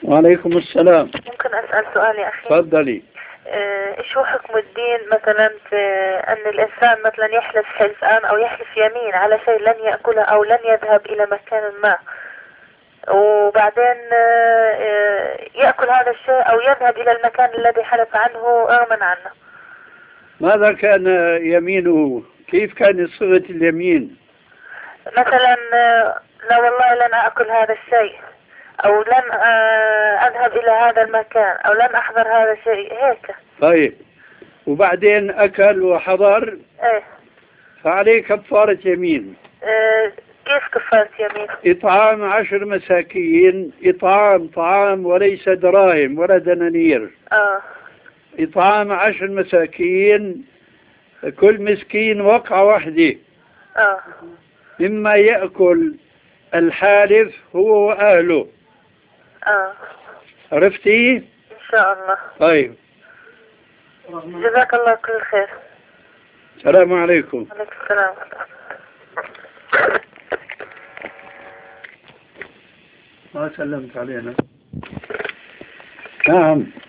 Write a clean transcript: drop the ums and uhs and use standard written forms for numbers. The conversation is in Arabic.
وعليكم السلام. ممكن أسأل سؤال يا أخي؟ تفضلي. إيش هو حكم الدين مثلا في أن الإنسان مثلا يحلف حلفان أو يحلف يمين على شيء لن يأكله أو لن يذهب إلى مكان ما، وبعدين يأكل هذا الشيء أو يذهب إلى المكان الذي حلف عنه رغما عنه؟ ماذا كان يمينه؟ كيف كان صيغة اليمين؟ مثلا لا والله لن أكل هذا الشيء، أو لن أذهب إلى هذا المكان، أو لن أحضر هذا الشيء، هيك. طيب، وبعدين أكل وحضر؟ إيه. فعليه كفارة يمين. كيف كفارة يمين؟ إطعام 10 مساكين، طعام وليس دراهم ولا دنانير. إطعام 10 مساكين، كل مسكين وقعة واحدة. مما يأكل الحالف هو وأهله. عرفتي؟ إن شاء الله. طيب، جزاك الله كل خير. السلام عليكم. عليكم السلام. ما سلمت علينا. نعم.